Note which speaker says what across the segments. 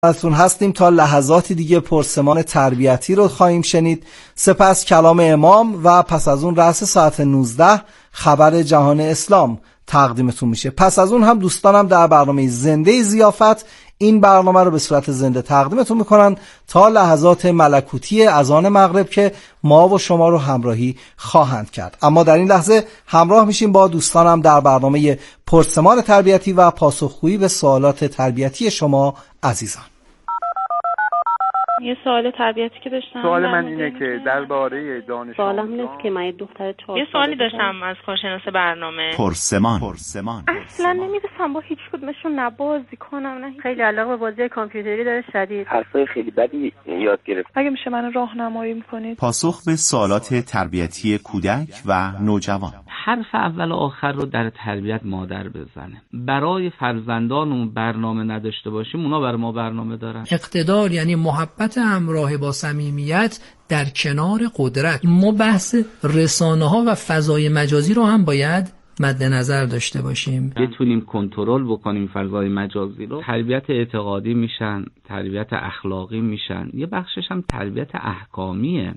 Speaker 1: خدمتتون هستیم تا لحظاتی دیگه پرسمان تربیتی رو خواهیم شنید، سپس کلام امام و پس از اون رأس ساعت 19 خبر جهان اسلام تقدیمتون میشه. پس از اون هم دوستانم در برنامه زنده ضیافت این برنامه رو به صورت زنده تقدیمتون میکنن تا لحظات ملکوتی اذان مغرب که ما و شما رو همراهی خواهند کرد. اما در این لحظه همراه میشیم با دوستانم در برنامه پرسمان تربیتی و پاسخگویی به سوالات تربیتی شما عزیزان.
Speaker 2: یه سوال تربیتی که داشتم،
Speaker 3: سوال من اینه که درباره دانش
Speaker 4: سوالم نیست که من یه دختر 4
Speaker 2: یه سوالی داشتم از کارشناس برنامه.
Speaker 5: پرسمان
Speaker 2: اصلا نمیرسم با هیچ کدومشون نه بازی کنم نه
Speaker 4: خیلی علاقه به بازی کامپیوتری داره شدید.
Speaker 3: حرفای خیلی بدی یاد گرفت.
Speaker 2: اگه میشه منو راهنمایی میکنید؟
Speaker 5: پاسخ به سوالات تربیتی کودک و نوجوان.
Speaker 6: حرف اول و آخر رو در تربیت مادر بزنه. برای فرزندانمون برنامه نداشته باشیم، اونا برای ما برنامه دارن.
Speaker 7: اقتدار یعنی محبت همراه با صمیمیت در کنار قدرت. ما بحث رسانه‌ها و فضای مجازی رو هم باید مد نظر داشته باشیم.
Speaker 6: بتونیم کنترل بکنیم فضای مجازی رو. تربیت اعتقادی میشن، تربیت اخلاقی میشن، یه بخشش هم تربیت احکامیه.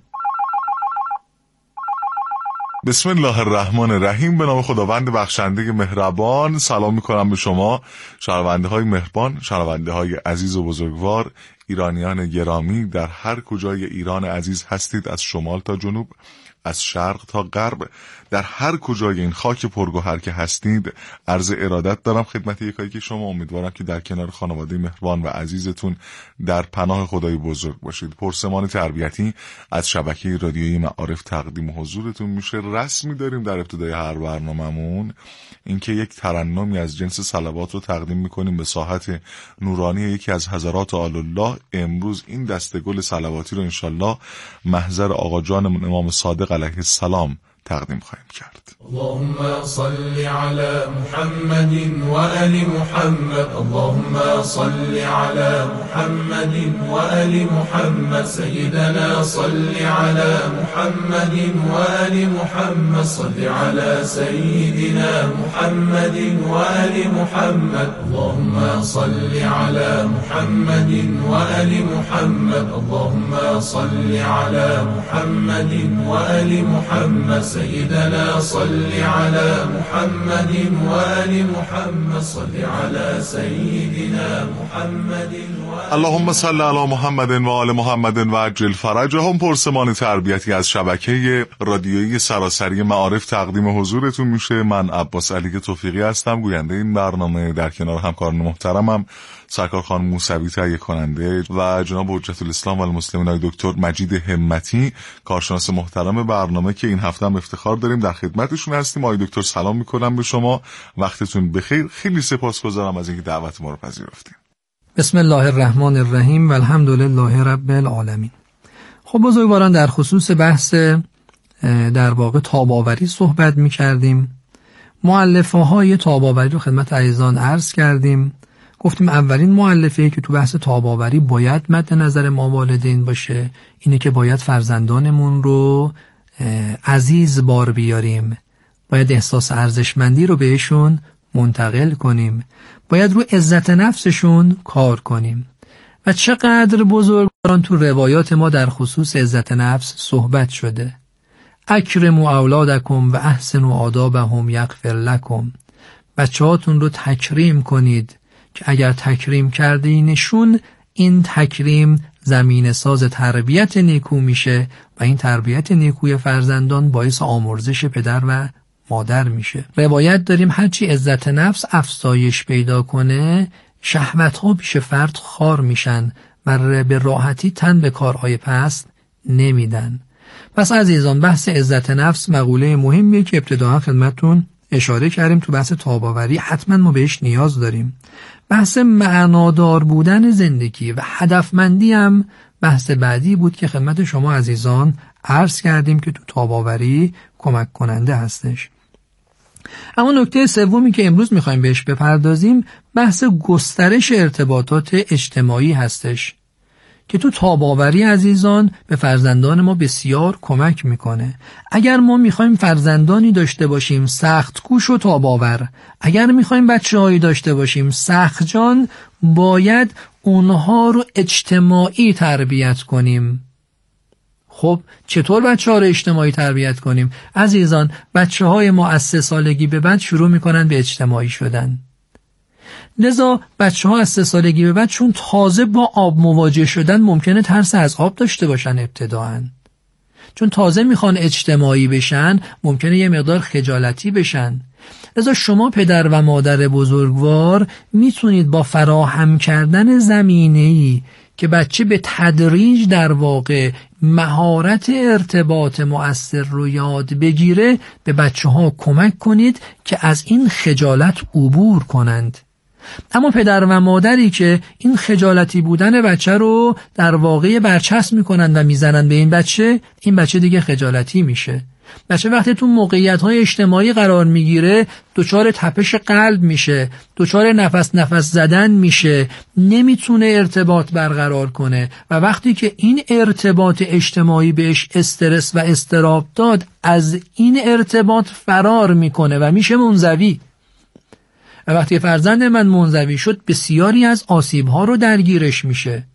Speaker 8: بسم الله الرحمن الرحیم. به نام خداوند بخشنده مهربان. سلام میکنم به شما شنونده های مهربان، شنونده های عزیز و بزرگوار، ایرانیان گرامی در هر کجای ایران عزیز هستید، از شمال تا جنوب، از شرق تا غرب، در هر کجای این خاک پرگوهر که هستید عرض ارادت دارم خدمت یکایی که شما. امیدوارم که در کنار خانواده مهربان و عزیزتون در پناه خدای بزرگ باشید. پرسمان تربیتی از شبکه رادیویی معارف تقدیم حضورتون میشه. رسمی داریم در ابتدای هر برنامه‌مون اینکه یک ترنمی از جنس صلوات رو تقدیم میکنیم به ساحت نورانی یکی از حضرات آل الله. امروز این دسته گل صلواتی رو انشالله محضر آقا جان امام صادق علیه السلام تقدیم خواهیم کرد.
Speaker 9: اللهم صل على محمد و آل محمد. اللهم صل على محمد و آل محمد. سيدنا صل على محمد و آل محمد. صل على سيدنا محمد و آل محمد. اللهم صل على محمد و آل محمد. اللهم صل على محمد و آل محمد. سيدنا صل على محمد و آل محمد. صل على سيدنا محمد.
Speaker 8: اللهم صل علی محمد و آل محمد و عجل فرجهم. پرسمان تربیتی از شبکه رادیویی سراسری معارف تقدیم حضورتون میشه. من عباس علی توفیقی هستم، گوینده این برنامه، در کنار همکاران محترمم سرکار خانم موسوی تهیه کننده و جناب حجت الاسلام و المسلمین های دکتر مجید همتی کارشناس محترم برنامه که این هفته هم افتخار داریم در خدمتشون هستیم. آقای دکتر سلام میکنم به شما، وقتتون بخیر. خیلی سپاسگزارم از اینکه دعوت ما رو پذیرفتید.
Speaker 7: بسم الله الرحمن الرحیم و الحمد لله رب العالمین. خب بزرگواران، در خصوص بحث در واقع تاب‌آوری صحبت می‌کردیم. مؤلفه های تاب‌آوری رو خدمت عزیزان عرض کردیم. گفتیم اولین مؤلفه‌ای که تو بحث تاب‌آوری باید مد نظر ما والدین باشه اینه که باید فرزندانمون رو عزیز بار بیاریم، باید احساس ارزشمندی رو بهشون منتقل کنیم، باید رو عزت نفسشون کار کنیم. و چقدر بزرگواران تو روایات ما در خصوص عزت نفس صحبت شده. اکرموا اولادکم و احسنوا آدابهم یغفر لکم. بچه‌هاتون رو تکریم کنید که اگر تکریم کردینشون این تکریم زمینه ساز تربیت نیکو میشه و این تربیت نیکوی فرزندان باعث آمرزش پدر و مادر میشه. روایت داریم هرچی عزت نفس افزایش پیدا کنه شهوت‌ها پیش فرد خار میشن و به راحتی تن به کارهای پست نمیدن. پس عزیزان، بحث عزت نفس مقوله مهمیه که ابتداء خدمتتون اشاره کردیم. تو بحث تاب‌آوری حتما ما بهش نیاز داریم. بحث معنادار بودن زندگی و هدفمندی هم بحث بعدی بود که خدمت شما عزیزان عرض کردیم که تو تاب‌آوری کمک کننده هستش. اما نکته سومی که امروز میخوایم بهش بپردازیم بحث گسترش ارتباطات اجتماعی هستش که تو تاب‌آوری عزیزان به فرزندان ما بسیار کمک میکنه. اگر ما میخوایم فرزندانی داشته باشیم سخت کوش و تاب‌آور، اگر میخوایم بچه‌هایی داشته باشیم سخت جان، باید اونها رو اجتماعی تربیت کنیم. خب چطور بچه‌ها رو اجتماعی تربیت کنیم؟ عزیزان، بچه‌های ما از 3 سالگی به بعد شروع میکنن به اجتماعی شدن. لذا بچه‌ها از 3 سالگی به بعد چون تازه با آب مواجه شدن ممکنه ترس از آب داشته باشن ابتداءً. چون تازه میخوان اجتماعی بشن ممکنه یه مقدار خجالتی بشن. لذا شما پدر و مادر بزرگوار میتونید با فراهم کردن زمینه‌ای که بچه به تدریج در واقع مهارت ارتباط مؤثر رو یاد بگیره به بچه ها کمک کنید که از این خجالت عبور کنند. اما پدر و مادری که این خجالتی بودن بچه رو در واقع برچسب میکنن و میزنن به این بچه دیگه خجالتی میشه. بچه وقتی تو موقعیت‌های اجتماعی قرار میگیره دچار تپش قلب میشه، دچار نفس زدن میشه، نمیتونه ارتباط برقرار کنه و وقتی که این ارتباط اجتماعی بهش استرس و اضطراب داد از این ارتباط فرار میکنه و میشه منزوی. و وقتی فرزند من منزوی شد بسیاری از آسیب‌ها رو درگیرش میشه.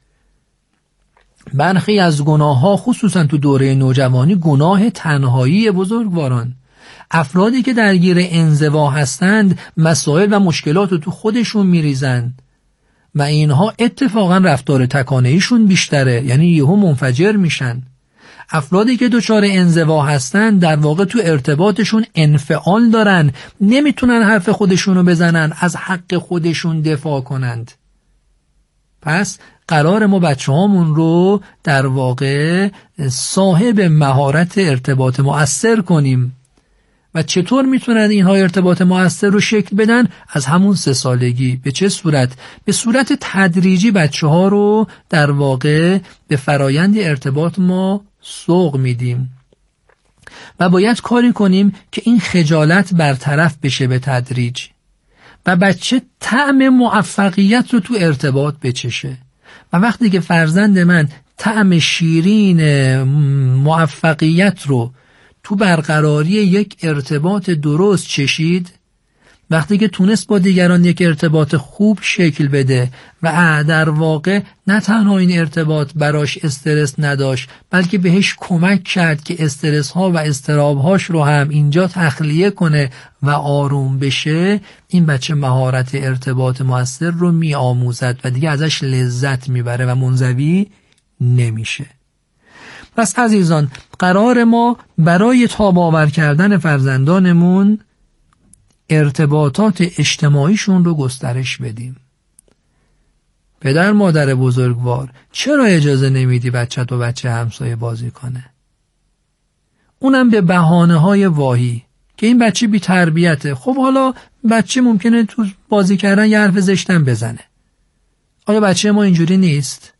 Speaker 7: برخی از گناه‌ها خصوصا تو دوره نوجوانی گناه تنهایی بزرگواران. افرادی که درگیر انزوا هستند مسائل و مشکلات رو تو خودشون میریزند و اینها اتفاقا رفتار تکانه‌ایشون بیشتره، یعنی یهو منفجر میشن. افرادی که دچار انزوا هستند در واقع تو ارتباطشون انفعال دارن، نمیتونن حرف خودشونو بزنن، از حق خودشون دفاع کنند. پس قرار ما بچه‌هامون رو در واقع صاحب مهارت ارتباط مؤثر کنیم. و چطور میتونن اینها ارتباط مؤثر رو شکل بدن؟ از همون 3 سالگی. به چه صورت؟ به صورت تدریجی بچه‌ها رو در واقع به فرایند ارتباط ما سوق میدیم و باید کاری کنیم که این خجالت برطرف بشه به تدریج و بچه طعم موفقیت رو تو ارتباط بچشه. و وقتی که فرزند من طعم شیرین موفقیت رو تو برقراری یک ارتباط درست چشید، وقتی که تونست با دیگران یک ارتباط خوب شکل بده و در واقع نه تنها این ارتباط براش استرس نداشت بلکه بهش کمک کرد که استرس ها و اضطراب هاش رو هم اینجا تخلیه کنه و آروم بشه، این بچه مهارت ارتباط مؤثر رو می آموزد و دیگه ازش لذت میبره و منزوی نمیشه. پس عزیزان، قرار ما برای تاب آور کردن فرزندانمون ارتباطات اجتماعیشون رو گسترش بدیم. پدر مادر بزرگوار، چرا اجازه نمیدی بچت و بچه همسایه بازی کنه؟ اونم به بهانه‌های واهی که این بچه بی تربیته. خب حالا بچه ممکنه تو بازی کردن یه حرف زشتم بزنه. آیا بچه ما اینجوری نیست؟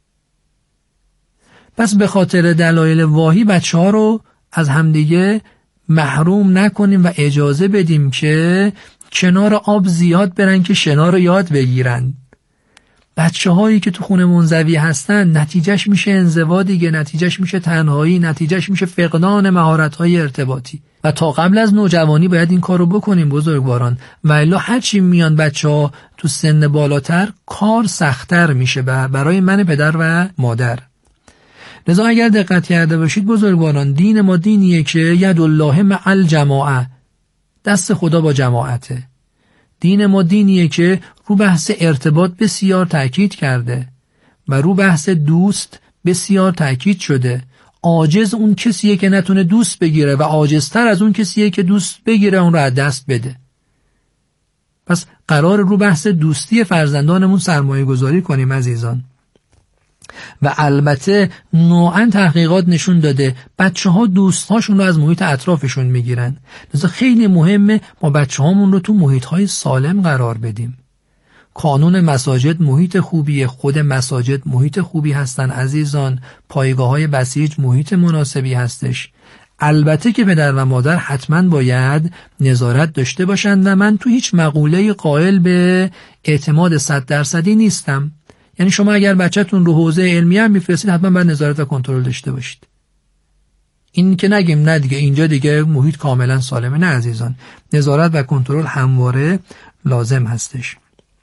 Speaker 7: پس به خاطر دلایل واهی بچه‌ها رو از همدیگه محروم نکنیم و اجازه بدیم که کنار آب زیاد برن که شنا رو یاد بگیرن. بچه‌هایی که تو خونه منزوی هستن نتیجهش میشه انزوا دیگه، نتیجهش میشه تنهایی، نتیجهش میشه فقدان مهارت‌های ارتباطی. و تا قبل از نوجوانی باید این کارو بکنیم بزرگواران، و الا هرچی میان بچه‌ها تو سن بالاتر کار سخت‌تر میشه برای من پدر و مادر. لذا اگر دقت کرده باشید بزرگواران، دین ما دینیه که ید الله مع الجماعه، دست خدا با جماعته. دین ما دینیه که رو بحث ارتباط بسیار تأکید کرده و رو بحث دوست بسیار تأکید شده. عاجز اون کسیه که نتونه دوست بگیره و عاجزتر از اون کسیه که دوست بگیره اون رو از دست بده. پس قرار رو بحث دوستی فرزندانمون سرمایه گذاری کنیم عزیزان. و البته نوعاً تحقیقات نشون داده بچه‌ها دوست‌هاشون رو از محیط اطرافشون میگیرن. لذا خیلی مهمه ما بچه‌هامون رو تو محیط‌های سالم قرار بدیم. کانون مساجد محیط خوبیه، خود مساجد محیط خوبی هستن عزیزان، پایگاه‌های بسیج محیط مناسبی هستش. البته که پدر و مادر حتما باید نظارت داشته باشند و من تو هیچ مقوله قائل به اعتماد 100% نیستم. یعنی شما اگر بچه‌تون رو حوزه علمیه هم میفرستید حتما باید نظارت و کنترل داشته باشید. این که نگیم نه دیگه اینجا دیگه محیط کاملا سالمه، نه عزیزان، نظارت و کنترل همواره لازم هستش.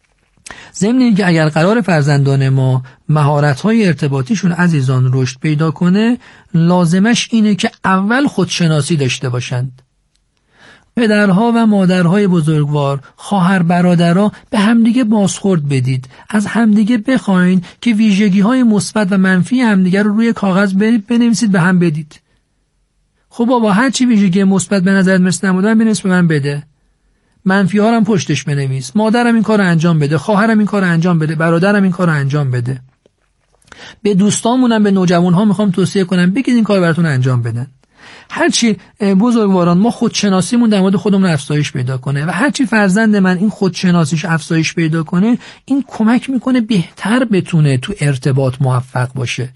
Speaker 7: ضمن اینکه اگر قرار فرزندان ما مهارت‌های ارتباطیشون عزیزان رشد پیدا کنه، لازمش اینه که اول خودشناسی داشته باشند. پدرها و مادرهای بزرگوار، خواهر برادرها به همدیگه بازخورد بدید. از همدیگه بخواین که ویژگی‌های مثبت و منفی همدیگه رو روی کاغذ بنویسید به هم بدید. خب بابا هر چی ویژگی مثبت به نظرت مثل نمودن بنویس به من بده. منفی ها رو هم پشتش بنویس. مادرم این کارو انجام بده، خواهرم این کارو انجام بده، برادرم این کارو انجام بده. به دوستامونم به نوجوان‌ها میخوام توصیه کنم بگید این کار براتون انجام بدن. هرچی بزرگواران ما خودشناسیمون در مورد خودمون افزایش پیدا کنه و هرچی فرزند من این خودشناسیش افزایش پیدا کنه، این کمک میکنه بهتر بتونه تو ارتباط موفق باشه.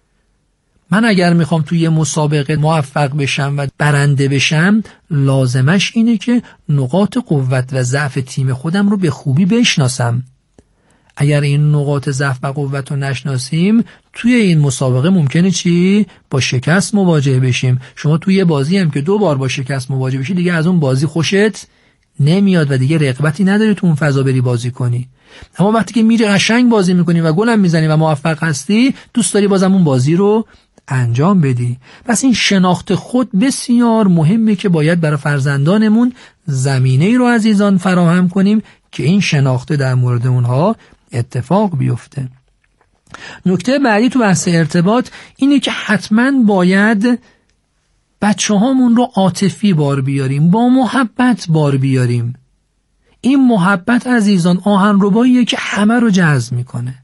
Speaker 7: من اگر میخوام توی یه مسابقه موفق بشم و برنده بشم، لازمش اینه که نقاط قوت و ضعف تیم خودم رو به خوبی بشناسم. اگر این نقاط ضعف و قوت رو نشناسیم، توی این مسابقه ممکنه چی؟ با شکست مواجه بشیم. شما توی یه بازی هم که 2 بار با شکست مواجه بشی، دیگه از اون بازی خوشت نمیاد و دیگه رغبتی نداری تو اون فضا بری بازی کنی. اما وقتی که میری قشنگ بازی میکنی و گلم میزنی و موفق هستی، دوست داری بازم اون بازی رو انجام بدی. پس این شناخت خود بسیار مهمه که باید برای فرزندانمون زمینه‌ای رو عزیزان فراهم کنیم که این شناخت در مورد اونها اتفاق بیفته. نکته بعدی تو بحث ارتباط اینه که حتما باید بچه هامون رو عاطفی بار بیاریم، با محبت بار بیاریم. این محبت عزیزان آهنرباییه که همه رو جذب میکنه.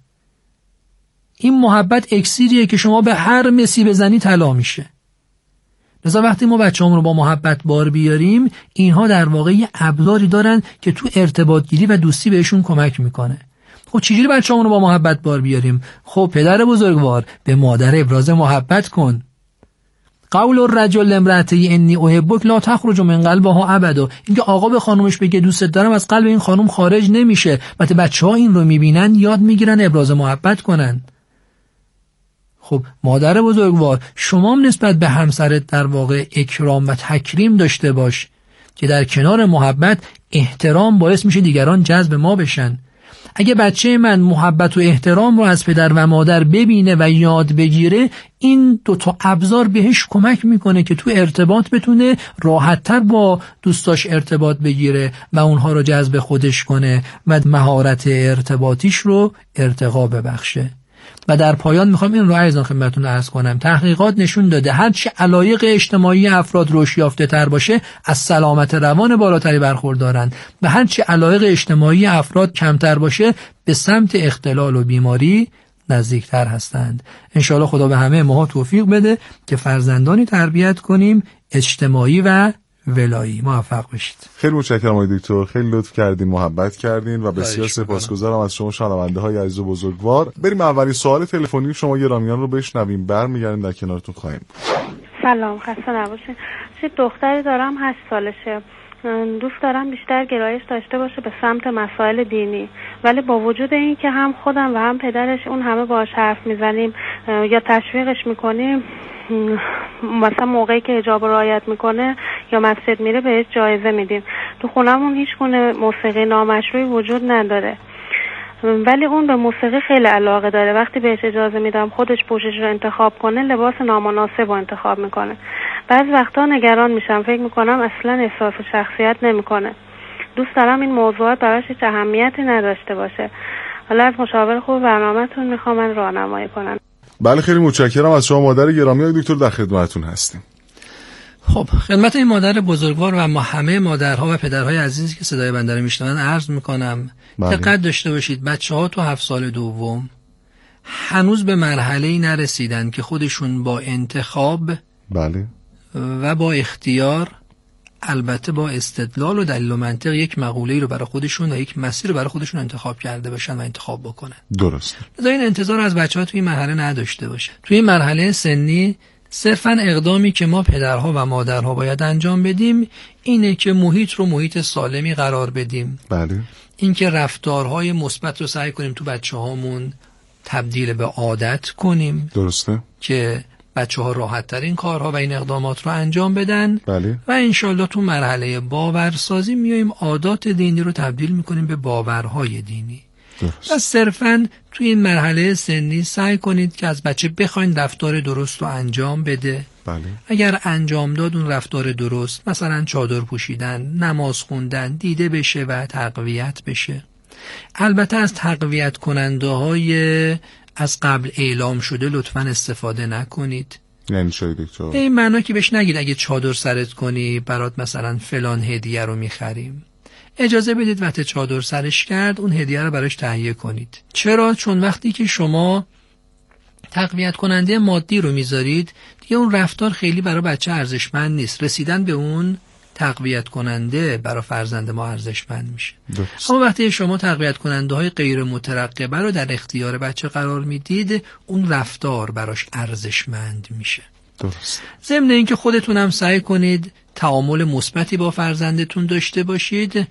Speaker 7: این محبت اکسیریه که شما به هر مسی بزنی طلا میشه. لذا وقتی ما بچه‌هامون رو با محبت بار بیاریم، اینها در واقع یه ابزاری دارن که تو ارتباط گیری و دوستی بهشون کمک میکنه. خب چجوری بچه‌هامون رو با محبت بار بیاریم؟ خب پدر بزرگوار به مادر ابراز محبت کن. قول الرجل لامرأته انی احبک لا تخرج من قلبها ابدا. اینکه آقا به خانومش بگه دوستت دارم از قلب این خانم خارج نمیشه. وقتی بچه‌ها این رو میبینن یاد میگیرن ابراز محبت کنن. خب مادر بزرگوار شما هم نسبت به همسرت در واقع اکرام و تکریم داشته باش که در کنار محبت احترام باعث میشه دیگران جذب ما بشن. اگه بچه من محبت و احترام رو از پدر و مادر ببینه و یاد بگیره، این 2 تا ابزار بهش کمک میکنه که تو ارتباط بتونه راحت‌تر با دوستاش ارتباط بگیره و اونها رو جذب خودش کنه و مهارت ارتباطیش رو ارتقا ببخشه. و در پایان میخوام این رو عزیزان خدمتتون عرض کنم. تحقیقات نشون داده هرچی علایق اجتماعی افراد رشد یافته تر باشه، از سلامت روان بالاتری برخوردارن و هرچی علایق اجتماعی افراد کمتر باشه، به سمت اختلال و بیماری نزدیکتر هستند. انشاءالله خدا به همه ما توفیق بده که فرزندانی تربیت کنیم اجتماعی و ولایی. موفق بشید.
Speaker 8: خیلی متشکرم آقای دکتر، خیلی لطف کردین، محبت کردین و بسیار سپاسگزارم از شما شنونده های عزیز و بزرگوار. بریم اولین سوال تلفنی شما گرامیان رو بشنویم، برمیگردیم در کنارتون خواهیم.
Speaker 4: سلام، خسته نباشید. دختری دارم 8 سالشه. دوست دارم بیشتر گرایش داشته باشه به سمت مسائل دینی، ولی با وجود این که هم خودم و هم پدرش اون همه باهاش حرف میزنیم یا تشویقش میکنیم، مثلا موقعی که حجاب رعایت میکنه یا مسجد میره بهش جایزه میدیم. تو خونمون هیچ گونه موسیقی نامشروعی وجود نداره، ولی اون به موسیقی خیلی علاقه داره. وقتی بهش اجازه میدم خودش پوشش رو انتخاب کنه، لباس نامناسب رو انتخاب میکنه. بعضی وقتا نگران میشم، فکر میکنم اصلا احساس شخصیت نمیکنه. دوست دارم این موضوعات براش هیچ اهمیتی نداشته باشه. حالا از مشاور خوب برنامه‌تون میخوام من راهنمایی کنم.
Speaker 8: بله خیلی متشکرم از شما مادر گرامی. آقای دکتر در خدمتتون هستیم.
Speaker 7: خب خدمت این مادر بزرگوار و ما همه مادرها و پدرهای عزیزی که صدای بنده رو میشنون عرض میکنم دقت داشته باشید. بچه‌ها تو 7 سال دوم هنوز به مرحله‌ای نرسیدن که خودشون با انتخاب
Speaker 8: بله
Speaker 7: و با اختیار، البته با استدلال و دلیل و منطق، یک مقوله‌ای رو برای خودشون و یک مسیر رو برای خودشون انتخاب کرده باشن و انتخاب بکنن.
Speaker 8: درست.
Speaker 7: لذا این انتظار از بچه‌ها توی این مرحله نداشته باشه. توی این مرحله سنی صرفاً اقدامی که ما پدرها و مادرها باید انجام بدیم اینه که محیط رو محیط سالمی قرار بدیم.
Speaker 8: بله.
Speaker 7: اینکه رفتارهای مثبت رو سعی کنیم تو بچه‌هامون تبدیل به عادت کنیم.
Speaker 8: درسته.
Speaker 7: که بچه‌ها راحت‌تر این کارها و این اقدامات رو انجام بدن.
Speaker 8: بله.
Speaker 7: و انشالله تو مرحله باورسازی میایم عادات دینی رو تبدیل میکنیم به باورهای دینی. و صرفاً توی این مرحله سنی سعی کنید که از بچه بخواید رفتار درست رو انجام بده.
Speaker 8: بله.
Speaker 7: اگر انجام داد اون رفتار درست، مثلا چادر پوشیدن، نماز خوندن، دیده بشه و تقویت بشه. البته از تقویت کننده های از قبل اعلام شده لطفاً استفاده نکنید.
Speaker 8: یعنی چه دکتر؟
Speaker 7: به این معنا که بهش نگید اگه چادر سرت کنی برات مثلا فلان هدیه رو میخریم. اجازه بدید وقتی چادر سرش کرد اون هدیه رو براش تهیه کنید. چرا؟ چون وقتی که شما تقویت کننده مادی رو میذارید دیگه اون رفتار خیلی برای بچه ارزشمند نیست. رسیدن به اون تقویت کننده برای فرزند ما ارزشمند میشه. اما وقتی شما تقویت کننده های غیر مترقبه رو در اختیار بچه قرار میدید اون رفتار براش ارزشمند میشه.
Speaker 8: درست.
Speaker 7: ضمن اینکه خودتون هم سعی کنید تعامل مثبتی با فرزندتون داشته باشید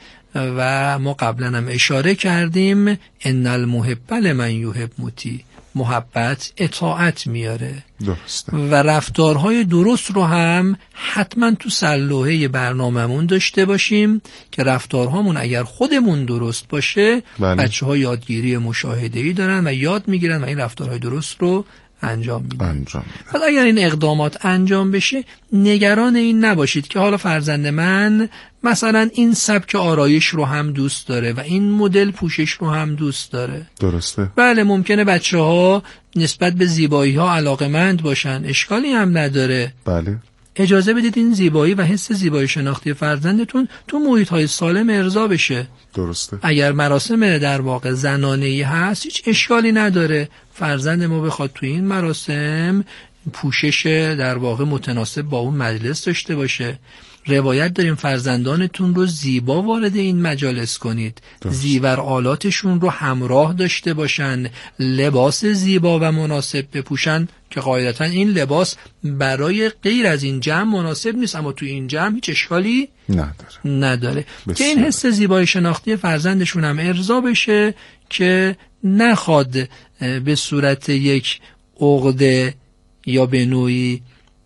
Speaker 7: و ما قبلا هم اشاره کردیم ان المحب لمن یحب مطیع. محبت اطاعت میاره.
Speaker 8: درسته.
Speaker 7: و رفتارهای درست رو هم حتما تو سرلوحه برنامه‌مون داشته باشیم که رفتارهامون اگر خودمون درست باشه بچه‌ها یادگیری مشاهده‌ای دارن و یاد میگیرن و این رفتارهای درست رو انجام میدن. حالا اگر این اقدامات انجام بشه نگران این نباشید که حالا فرزند من مثلا این سبک آرایش رو هم دوست داره و این مدل پوشش رو هم دوست داره.
Speaker 8: درسته.
Speaker 7: بله ممکنه بچه‌ها نسبت به زیبایی‌ها علاقه‌مند باشن، اشکالی هم نداره.
Speaker 8: بله.
Speaker 7: اجازه بدید این زیبایی و حس زیبایی شناختی فرزندتون تو محیط‌های سالم ارضا بشه.
Speaker 8: درسته.
Speaker 7: اگر مراسم در واقع زنانه‌ای هست هیچ اشکالی نداره فرزند ما بخواد تو این مراسم پوشش در واقع متناسب با اون مجلس داشته باشه. روایت داریم فرزندانتون رو زیبا وارد این مجالس کنید. زیور آلاتشون رو همراه داشته باشن، لباس زیبا و مناسب بپوشن که قاعدتا این لباس برای غیر از این جمع مناسب نیست اما تو این جمع هیچ اشکالی نداره. که این حس زیبایی شناختی فرزندشون هم ارضا بشه که نخواد به صورت یک عقده یا به نوعی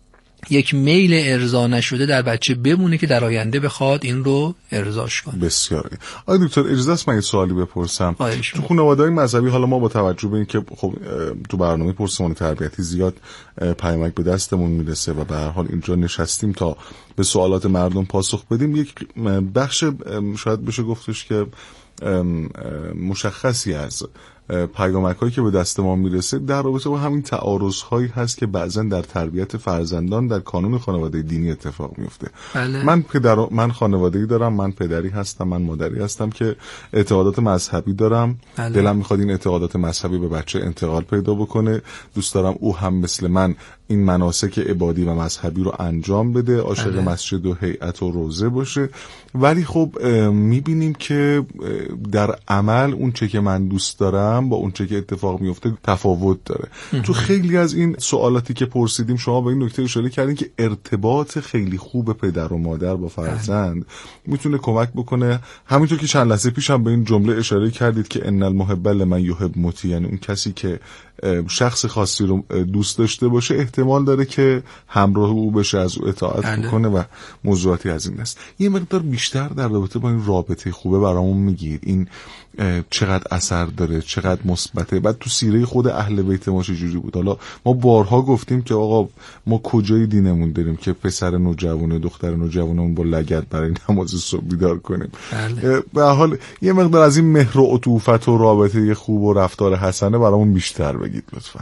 Speaker 7: یک میل ارضا نشده در بچه بمونه که در آینده بخواد این رو ارضاش کنه.
Speaker 8: بسیار. آقای دکتر اجازه است من یه سوالی بپرسم؟ تو خانواده‌های مذهبی حالا ما با توجه به اینکه خب تو برنامه پرسمان تربیتی زیاد پیامک به دستمون میرسه و به هر حال اینجا نشستیم تا به سوالات مردم پاسخ بدیم، یک بخش شاید بشه گفتش که مشخصی از پیامک هایی که به دست ما میرسه در رابطه با همین تعارض هایی هست که بعضا در تربیت فرزندان در کانون خانواده دینی اتفاق میفته.
Speaker 7: بله.
Speaker 8: من خانواده‌ای دارم، من پدری هستم، من مادری هستم که اعتقادات مذهبی دارم.
Speaker 7: بله.
Speaker 8: دلم میخواد این اعتقادات مذهبی به بچه انتقال پیدا بکنه. دوست دارم او هم مثل من این مناسک عبادی و مذهبی رو انجام بده، عاشق مسجد و هیئت و روزه باشه. ولی خب میبینیم که در عمل اون چه که من دوست دارم با اون چه که اتفاق میفته تفاوت داره. تو خیلی از این سوالاتی که پرسیدیم شما به این نکته اشاره کردین که ارتباط خیلی خوب پدر و مادر با فرزند میتونه کمک بکنه. همینطور که چند لحظه پیش هم به این جمله اشاره کردید که ان المحب لمن یحب مطیع، یعنی اون کسی که شخص خاصی رو دوست داشته باشه احتمال داره که همراه او بشه، از او اطاعت بکنه و موضوعاتی از این است. یه مقدار بیشتر در رابطه با این رابطه خوبه برامون میگید، این چقدر اثر داره، چقدر مثبته، بعد تو سیره خود اهل بیت ما چجوری بود؟ حالا ما بارها گفتیم که آقا ما کجای دینمون داریم که پسر نوجوانه دختر نوجوانمون با لگد برای نماز صبح بیدار کنیم. به هر حال یه مقدار از این مهر و عطوفت و رابطه خوب و رفتار حسنه برامون بیشتر بگید لطفا.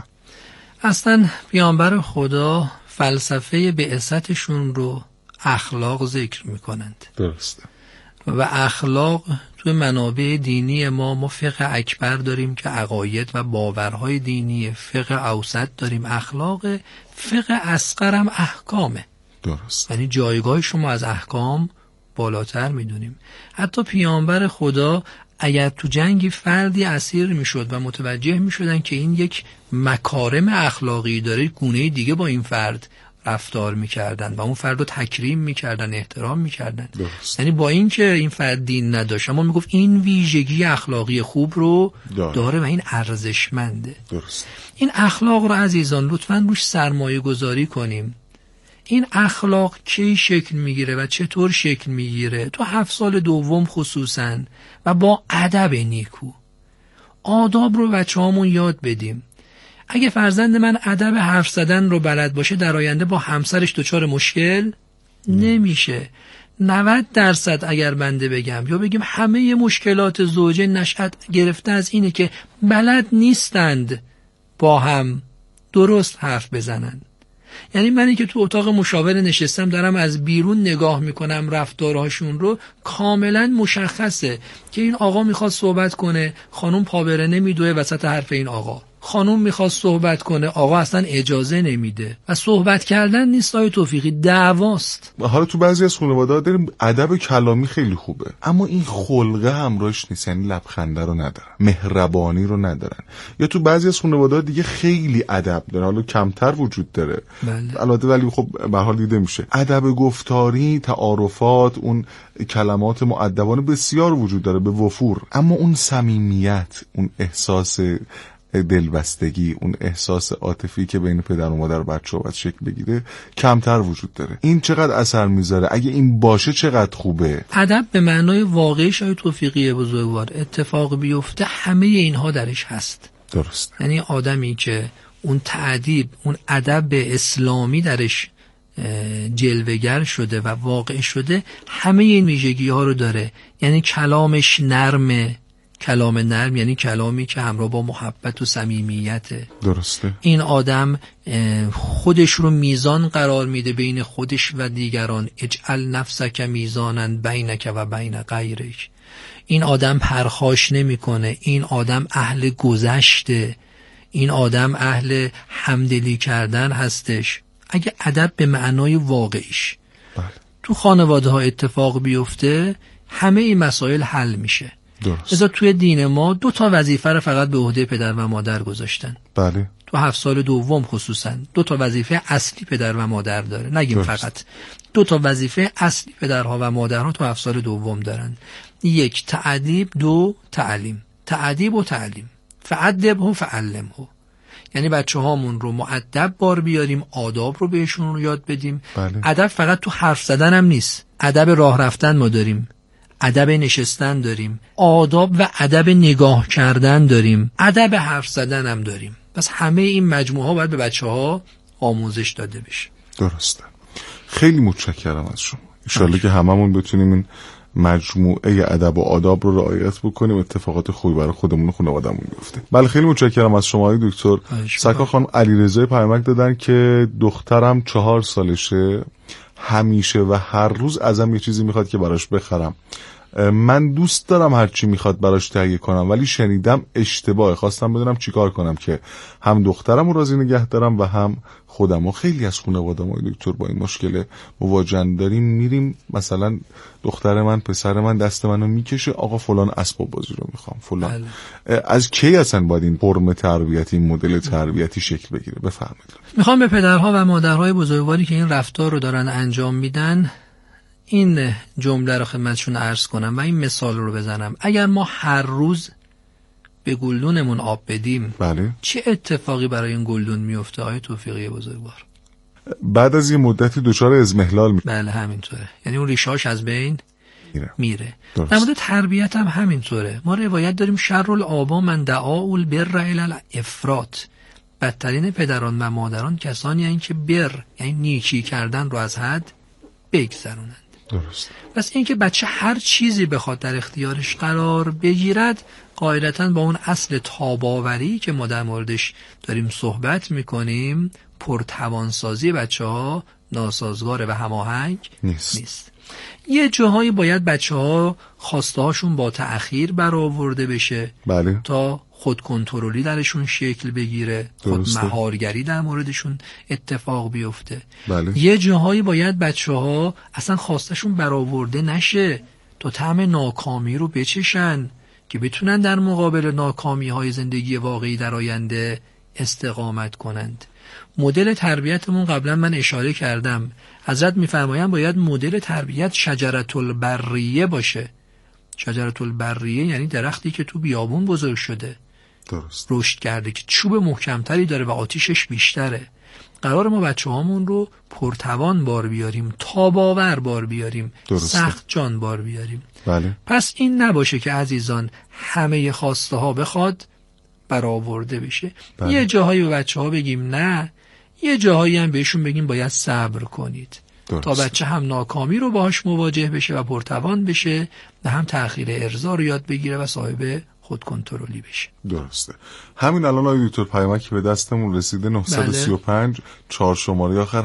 Speaker 7: اصلا پیامبر خدا فلسفه بعثتشون رو اخلاق ذکر میکنند.
Speaker 8: درسته.
Speaker 7: و اخلاق توی منابع دینی ما فقه اکبر داریم که عقاید و باورهای دینی، فقه اوسط داریم اخلاق، فقه اصغر هم احکامه.
Speaker 8: درست.
Speaker 7: یعنی جایگاه شما از احکام بالاتر میدونیم. حتی پیامبر خدا اگر تو جنگی فردی اسیر میشد و متوجه میشدن که این یک مکارم اخلاقی داره، گونه دیگه با این فرد رفتار میکردن و اون فرد رو تکریم میکردن، احترام میکردن. یعنی با این که این فرد دین نداشت اما میگفت این ویژگی اخلاقی خوب رو داره و این ارزشمنده.
Speaker 8: درست.
Speaker 7: این اخلاق رو عزیزان لطفاً روش سرمایه گذاری کنیم. این اخلاق کی شکل میگیره و چطور شکل میگیره؟ تو 7 سال دوم خصوصاً و با ادب نیکو. آداب رو بچه‌هامون یاد بدیم. اگه فرزند من ادب حرف زدن رو بلد باشه، در آینده با همسرش دچار مشکل نمیشه. 90% اگر بنده بگم یا بگیم همه مشکلات زوجه نشأت گرفته از اینه که بلد نیستند با هم درست حرف بزنن. یعنی منی که تو اتاق مشاوره نشستم دارم از بیرون نگاه میکنم رفتارهاشون رو، کاملا مشخصه که این آقا میخواد صحبت کنه، خانم پابره نمیدوه وسط حرف این آقا. خانم میخواد صحبت کنه، آقا اصلا اجازه نمیده. و صحبت کردن نیست آقای توفیقی، دعواست.
Speaker 8: حالا تو بعضی از خانواده‌ها داریم ادب کلامی خیلی خوبه، اما این خلقه همراهش نیست، یعنی لبخنده رو ندارن، مهربانی رو ندارن. یا تو بعضی از خانواده‌ها دیگه خیلی ادب داره، حالا کمتر وجود داره البته، ولی خب به هر حال دیده میشه. ادب گفتاری، تعارفات، اون کلمات مؤدبانه بسیار وجود داره به وفور، اما اون صمیمیت، اون احساس دلبستگی، اون احساس عاطفی که بین پدر و مادر و بچه‌ها باید شکل بگیره کمتر وجود داره. این چقدر اثر میذاره؟ اگه این باشه چقدر خوبه؟
Speaker 7: ادب به معنای واقعی شای توفیقی بزرگوار اتفاق بیفته همه اینها درش هست.
Speaker 8: درست.
Speaker 7: یعنی آدمی که اون تأدیب، اون ادب اسلامی درش جلوه‌گر شده و واقع شده، همه این ویژگی ها رو داره. یعنی کلامش نرمه. کلام نرم یعنی کلامی که همراه با محبت و صمیمیته.
Speaker 8: درسته.
Speaker 7: این آدم خودش رو میزان قرار میده بین خودش و دیگران. اجعل نفسک میزانا بینک و بین غیرک. این آدم پرخاش نمیکنه. این آدم اهل گذشته. این آدم اهل همدلی کردن هستش. اگه ادب به معنای واقعیش تو خانواده ها اتفاق بیفته، همه این مسائل حل میشه.
Speaker 8: درست.
Speaker 7: توی دین ما 2 وظیفه رو فقط به عهده پدر و مادر گذاشتن.
Speaker 8: بله.
Speaker 7: تو 7 سال دوم خصوصا 2 وظیفه اصلی پدر و مادر داره. نگیم درست. فقط 2 وظیفه اصلی پدرها و مادرها تو 7 سال دوم دارن. 1 تأدیب، 2 تعلیم. تأدیب و تعلیم. فأدبه فعلمه. یعنی بچه‌هامون رو مؤدب بار بیاریم، آداب رو بهشون رو یاد بدیم.
Speaker 8: بله.
Speaker 7: ادب فقط تو حرف زدن هم نیست. ادب راه رفتن ما داریم. ادب نشستن داریم، آداب و ادب نگاه کردن داریم، ادب حرف زدن هم داریم. پس همه این مجموعه ها باید به بچه‌ها آموزش داده بشه.
Speaker 8: درسته. خیلی متشکرم از شما. ان شاءالله که هممون بتونیم این مجموعه ادب و آداب رو رعایت بکنیم، اتفاقات خوبی برای خودمون و خانواده‌مون بیفته. بله خیلی متشکرم از شما دکتر. سکا خانم علیرضا پیامک دادن که دخترم 4 سالشه، همیشه و هر روز ازم یه چیزی میخواد که براش بخرم. من دوست دارم هر چی میخواد براش تهیه کنم، ولی شنیدم اشتباهه. خواستم بدونم چیکار کنم که هم دخترم رو راضی نگه دارم و هم خودم. و خیلی از خانواده ما دکتر با این مشکل مواجه داریم. میریم مثلا دختر من، پسر من دست منو میکشه، آقا فلان اسباب بازی رو میخوام فلان. از کی اصلا باید این فرم تربیتی، این مدل تربیتی شکل بگیره؟ بفرمایید.
Speaker 7: میخوام به پدرها و مادرهای بزرگواری که این رفتار رو دارن انجام میدن این جمله رو خدمتشون عرض کنم و این مثال رو بزنم. اگر ما هر روز به گلدونمون آب بدیم،
Speaker 8: بله،
Speaker 7: چه اتفاقی برای این گلدون میفته آقای توفیقی بزرگوار؟
Speaker 8: بعد از یه مدتی دچار اضمحلال میشه.
Speaker 7: بله همینطوره. یعنی اون ریشاش از بین میره.
Speaker 8: درست.
Speaker 7: در مورد تربیت هم همینطوره. ما روایت داریم شر الآبا من دعا البر الی الافراط. بدترین پدران و مادران کسانی هستند که بر یعنی نیکی کردن رو از حد بگذرونند.
Speaker 8: درست.
Speaker 7: پس اینکه بچه هر چیزی بخواد در اختیارش قرار بگیرد قاعدتاً با اون اصل تاباوری که ما در موردش داریم صحبت میکنیم، پرتوانسازی بچه‌ها ناسازگار و هماهنگ نیست. یه جاهایی باید بچه‌ها خواسته‌هاشون با تأخیر برآورده بشه،
Speaker 8: بله،
Speaker 7: تا خود کنترلی درشون شکل بگیره، خود مهارگری در موردشون اتفاق بیفته.
Speaker 8: بله.
Speaker 7: یه جاهایی باید بچه‌ها اصلا خواستشون برآورده نشه تا طعم ناکامی رو بچشن که بتونن در مقابل ناکامی‌های زندگی واقعی در آینده استقامت کنند. مدل تربیتمون قبلا من اشاره کردم، حضرت می‌فرمایند باید مدل تربیت شجرة البریه باشه. شجرة البریه یعنی درختی که تو بیابون بزرگ شده،
Speaker 8: درست،
Speaker 7: رشد کرده، که چوب محکمتری داره و آتیشش بیشتره. قرار ما بچه‌هامون رو پرتوان بار بیاریم، تاباور بار بیاریم، سخت جان بار بیاریم.
Speaker 8: بله.
Speaker 7: پس این نباشه که عزیزان همه خواسته ها بخواد برآورده بشه. یه جاهایی به بچه‌ها بگیم نه، یه جاهایی هم بهشون بگیم باید صبر کنید تا بچه هم ناکامی رو باهاش مواجه بشه و پرتوان بشه و هم تأخیر ارضا رو یاد بگیره و صاحب خود کنترلی بشه.
Speaker 8: درسته. همین الان آقای دکتر پیامکی به دستمون رسیده 935 4 شماره آخر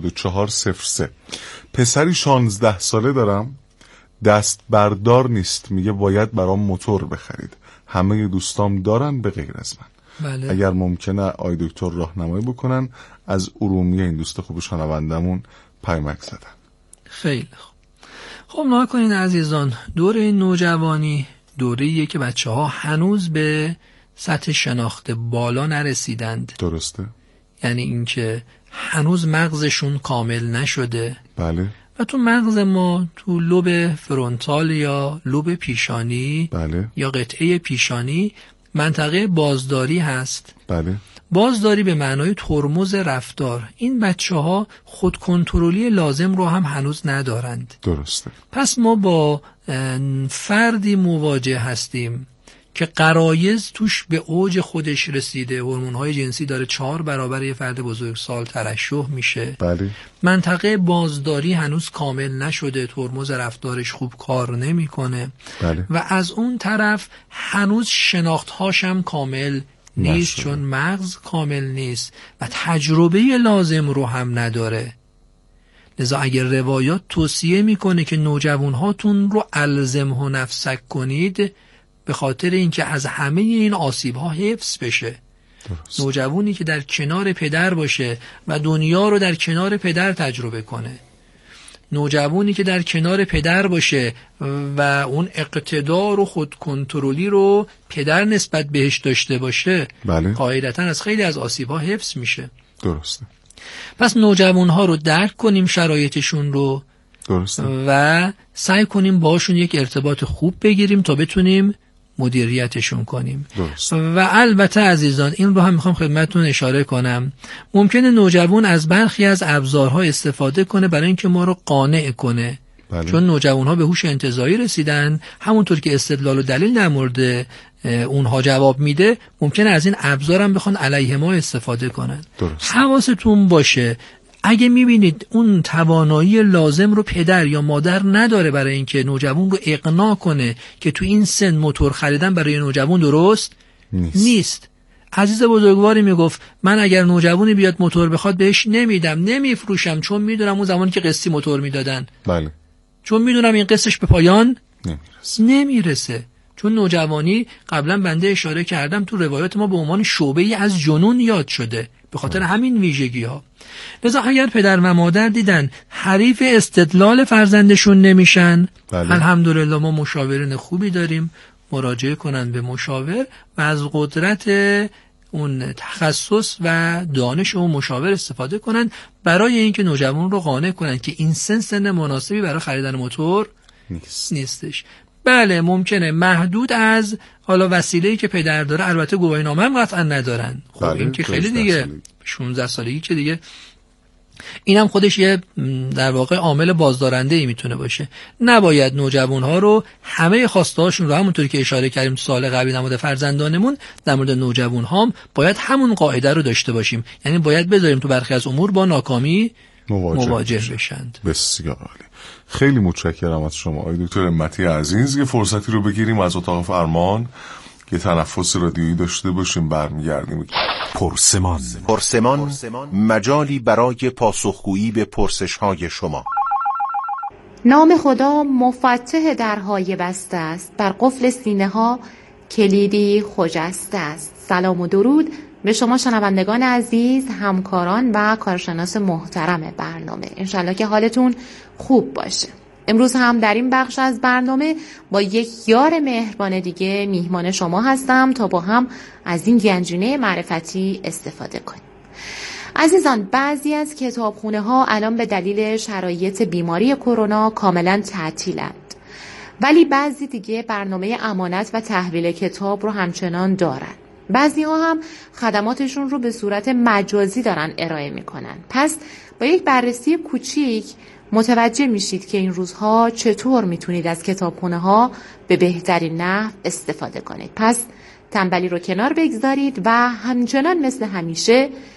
Speaker 8: 8403. پسری 16 ساله دارم، دست بردار نیست، میگه باید برام موتور بخرید، همه دوستام دارن به غیر از من.
Speaker 7: بله.
Speaker 8: اگر ممکنه آقای دکتر راهنمایی بکنن. از ارومیه این دوست خوب شنوندمون پیامک زدن.
Speaker 7: خیلی خوب. خب نگاه کنین عزیزان، دوره نوجوانی دوره‌ایه که بچه‌ها هنوز به سطح شناخت بالا نرسیدند.
Speaker 8: درسته.
Speaker 7: یعنی اینکه هنوز مغزشون کامل نشده.
Speaker 8: بله.
Speaker 7: و تو مغز ما تو لوب فرونتال یا لوب پیشانی
Speaker 8: بله.
Speaker 7: یا قطعه پیشانی منطقه بازداری هست.
Speaker 8: بله.
Speaker 7: بازداری به معنای ترمز رفتار. این بچه‌ها خود کنترلی لازم رو هم هنوز ندارند.
Speaker 8: درسته.
Speaker 7: پس ما با فردی مواجه هستیم که غرایز توش به اوج خودش رسیده، هورمون‌های جنسی داره 4 برابر یه فرد بزرگسال ترشح میشه.
Speaker 8: بله.
Speaker 7: منطقه بازداری هنوز کامل نشده، ترمز رفتارش خوب کار نمیکنه.
Speaker 8: بله.
Speaker 7: و از اون طرف هنوز شناخت‌هاش هم کامل نیست چون مغز کامل نیست و تجربه لازم رو هم نداره. لذا اگر روایات توصیه میکنه که نوجوانهاتون رو الزمه نفسک کنید به خاطر اینکه از همه این آسیب‌ها حفظ بشه.
Speaker 8: درست.
Speaker 7: نوجوانی که در کنار پدر باشه و دنیا رو در کنار پدر تجربه کنه، نوجوانی که در کنار پدر باشه و اون اقتدار و خود کنترلی رو پدر نسبت بهش داشته باشه،
Speaker 8: بله.
Speaker 7: قاعدتاً از خیلی از آسیب‌ها حفظ میشه.
Speaker 8: درسته.
Speaker 7: پس نوجوانها رو درک کنیم، شرایطشون رو.
Speaker 8: درسته.
Speaker 7: و سعی کنیم باشون یک ارتباط خوب بگیریم تا بتونیم مدیریتشون کنیم.
Speaker 8: درست.
Speaker 7: و البته عزیزان این رو هم میخوام خدمتتون اشاره کنم، ممکنه نوجوان از برخی از ابزارها استفاده کنه برای اینکه ما رو قانع کنه.
Speaker 8: بله.
Speaker 7: چون نوجوانها به هوش انتزاعی رسیدن، همونطور که استدلال و دلیل در مورد اونها جواب میده، ممکنه از این ابزار هم بخوان علیه ما استفاده کنن.
Speaker 8: درست.
Speaker 7: حواستون باشه اگه میبینید اون توانایی لازم رو پدر یا مادر نداره برای اینکه نوجوان رو اقناع کنه که تو این سن موتور خریدن برای نوجوان درست نیست. عزیز بزرگواری میگفت من اگر نوجوانی بیاد موتور بخواد بهش نمیدم، نمیفروشم، چون میدونم اون زمانی که قسطی موتور میدادن.
Speaker 8: بله.
Speaker 7: چون میدونم این قسطش به پایان
Speaker 8: نمیرسه.
Speaker 7: چون نوجوانی قبلا بنده اشاره کردم تو روایات ما به عنوان شعبه‌ای از جنون یاد شده به خاطر همین ویژگی‌ها. لذا اگر پدر و مادر دیدن حریف استدلال فرزندشون نمیشن،
Speaker 8: بله.
Speaker 7: الحمدلله ما مشاورین خوبی داریم، مراجعه کنن به مشاور و از قدرت اون تخصص و دانش اون مشاور استفاده کنن برای اینکه نوجوان رو قانع کنن که این سن مناسبی برای خریدن موتور نیستش. بله ممکنه محدود از حالا وسیله‌ای که پدر داره، البته گواهینامه هم قطعا ندارن. خب
Speaker 8: بله.
Speaker 7: این که خیلی دیگه 16 سالگی که دیگه اینم خودش یه در واقع عامل بازدارنده‌ای میتونه باشه. نباید نوجوان‌ها رو همه خواسته‌هاشون رو همونطوری که اشاره کردیم تو سال قبلی در مورد فرزندانمون، در مورد نوجوان‌ها هم باید همون قاعده رو داشته باشیم. یعنی باید بذاریم تو برخی از امور با ناکامی مواجه بشند.
Speaker 8: بسیار عالی. خیلی متشکرم از شما آقای دکتر همتی عزیز. یه فرصتی رو بگیریم از اتاق فرمان یه تنفس رادیویی داشته باشیم، برمیگردیم.
Speaker 5: پرسمان مجالی برای پاسخگویی به پرسش‌های شما.
Speaker 10: نام خدا مفتح درهای بسته است، بر قفل سینه ها کلیدی خجسته است. سلام و درود به شما شنوندگان عزیز، همکاران و کارشناس محترم برنامه. انشالله که حالتون خوب باشه. امروز هم در این بخش از برنامه با یک یار مهربان دیگه میهمان شما هستم تا با هم از این گنجینه معرفتی استفاده کنیم. عزیزان، بعضی از کتابخونه ها الان به دلیل شرایط بیماری کرونا کاملا تعطیلند، ولی بعضی دیگه برنامه امانت و تحویل کتاب رو همچنان دارن. بعضی ها هم خدماتشون رو به صورت مجازی دارن ارائه میکنن. پس با یک بررسی کوچیک متوجه میشید که این روزها چطور میتونید از کتابخونه ها به بهترین نحو استفاده کنید. پس تنبلی رو کنار بگذارید و همچنان مثل همیشه